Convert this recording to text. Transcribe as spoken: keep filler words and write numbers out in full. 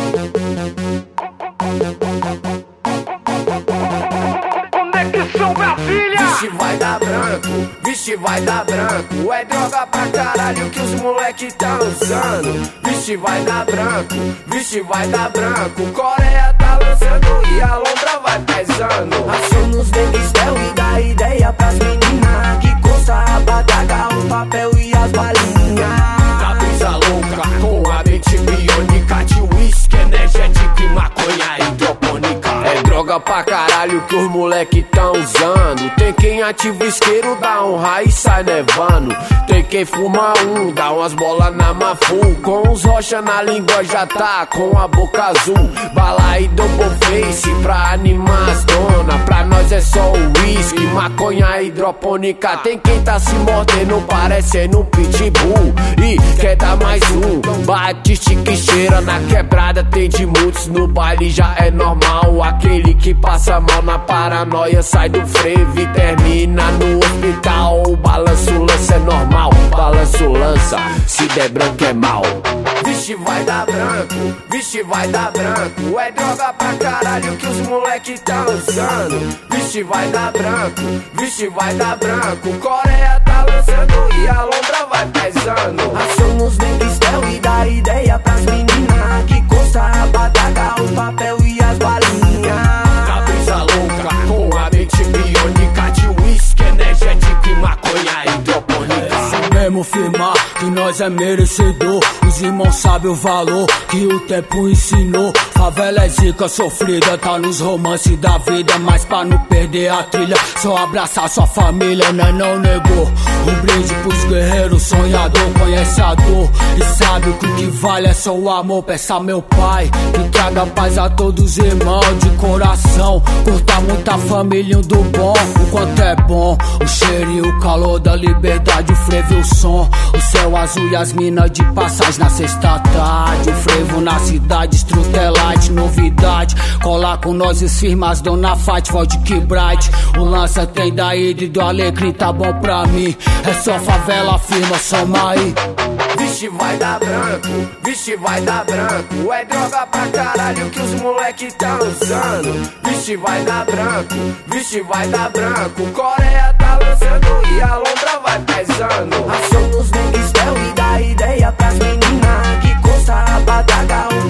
Conexão Brasília. Vixe, vai dar branco, vixe, vai dar branco. É droga pra caralho que os moleque tá usando. Vixe, vai dar branco, vixe, vai dar branco. Coreia tá lançando e a lombra vai pesando. Ação nos Neguistel e dá ideia pras meninas que consta a badaga, o papel e as balinhas. Da brisa louca com a mente biônica, de uísque energético e maconha hidropônica. É droga pra caralho que os moleque tão usando. Tem quem ativa isqueiro, dá um raio e sai nevando. Tem quem fuma um, dá umas bolas na mafu. Com os rocha na língua já tá com a boca azul. Bala e double face pra animar as dona. Pra nós é só o uísque, maconha hidropônica. Tem quem tá se mordendo parecendo um pitbull e quer dar mais um. Bate, estica e cheira na quebrada, tem de muitos. No baile já é normal. Aquele que passa mal na paranoia sai do frevo e termina no hospital. O balanço lança é normal, balanço lança, se der branco é mal. Vixe, vai dar branco, vixe, vai dar branco. É droga pra caralho que os moleque tá usando. Vixe, vai dar branco, vixe, vai dar branco. Coreia tá lançando e a lombra vai pesando. Ação nos Neguistel e dá ideia pras meninas que consta a badaga, o papel e as balinhas. Da brisa louca com a mente biônica, de uísque energético e maconha hidropônica. Mesmo firmar que nós é merecedor. Os irmãos sabem o valor que o tempo ensinou. Favela é zica sofrida, tá nos romances da vida. Mas pra não perder a trilha, só abraçar sua família, né, não negou. Um brinde pros guerreiros, sonhador, conhece a dor e sabe que o que vale é só o amor. Peça meu pai que traga paz a todos os irmãos de coração. Curta muita família do bom, o quanto é bom. O cheiro e o calor da liberdade, o frevo e o som. O céu azul e as minas de passagem na sexta tarde. O frevo na cidade, Strutelite, novidade. Colar com nós os firmas, Dona Fight, Vodka Bright. O lança tem da Hidra e do Alecrim, tá bom pra mim. É só favela, firma, soma aí. Vixe, vai dar branco, vixe, vai dar branco. É droga pra caralho que os moleque tá usando. Vixe, vai dar branco, vixe, vai dar branco. Coreia tá lançando e a lombra vai pesando. Ação nos Neguistel e dá ideia pras meninas que consta a badaga, o